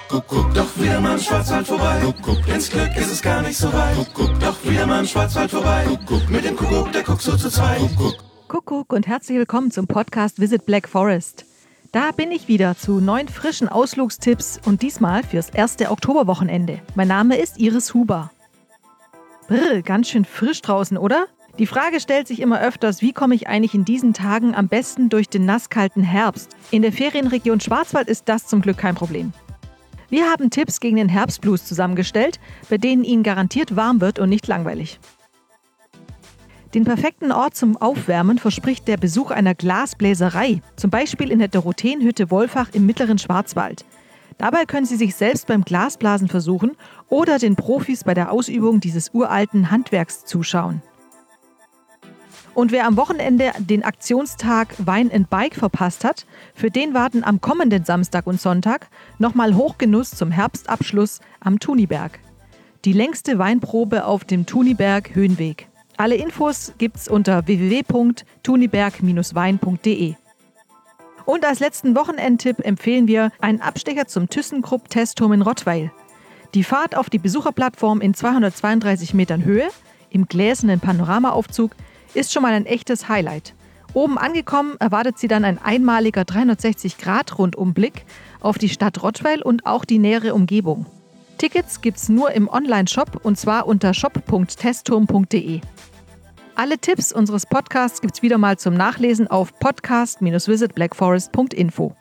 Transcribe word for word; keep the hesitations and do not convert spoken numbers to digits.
Kuckuck, doch wieder mal im Schwarzwald vorbei. Kuckuck, ins Glück ist es gar nicht so weit. Kuckuck, doch wieder mal im Schwarzwald vorbei. Kuckuck, mit dem Kuckuck, der guckt so zu zweit. Kuckuck. Kuckuck und herzlich willkommen zum Podcast Visit Black Forest. Da bin ich wieder zu neun frischen Ausflugstipps und diesmal fürs erste Oktoberwochenende. Mein Name ist Iris Huber. Brr, ganz schön frisch draußen, oder? Die Frage stellt sich immer öfters, wie komme ich eigentlich in diesen Tagen am besten durch den nasskalten Herbst? In der Ferienregion Schwarzwald ist das zum Glück kein Problem. Wir haben Tipps gegen den Herbstblues zusammengestellt, bei denen Ihnen garantiert warm wird und nicht langweilig. Den perfekten Ort zum Aufwärmen verspricht der Besuch einer Glasbläserei, zum Beispiel in der Dorotheenhütte Wolfach im mittleren Schwarzwald. Dabei können Sie sich selbst beim Glasblasen versuchen oder den Profis bei der Ausübung dieses uralten Handwerks zuschauen. Und wer am Wochenende den Aktionstag Wine and Bike verpasst hat, für den warten am kommenden Samstag und Sonntag nochmal Hochgenuss zum Herbstabschluss am Thuniberg. Die längste Weinprobe auf dem Thuniberg Höhenweg. Alle Infos gibt's unter w w w punkt thuniberg Bindestrich wein punkt d e. Und als letzten Wochenendtipp empfehlen wir einen Abstecher zum ThyssenKrupp-Testturm in Rottweil. Die Fahrt auf die Besucherplattform in zweihundertzweiunddreißig Metern Höhe im gläsernen Panoramaaufzug ist schon mal ein echtes Highlight. Oben angekommen erwartet Sie dann ein einmaliger dreihundertsechzig Grad Rundumblick auf die Stadt Rottweil und auch die nähere Umgebung. Tickets gibt's nur im Online-Shop und zwar unter shop punkt testturm punkt d e. Alle Tipps unseres Podcasts gibt's wieder mal zum Nachlesen auf podcast Bindestrich visit black forest punkt info.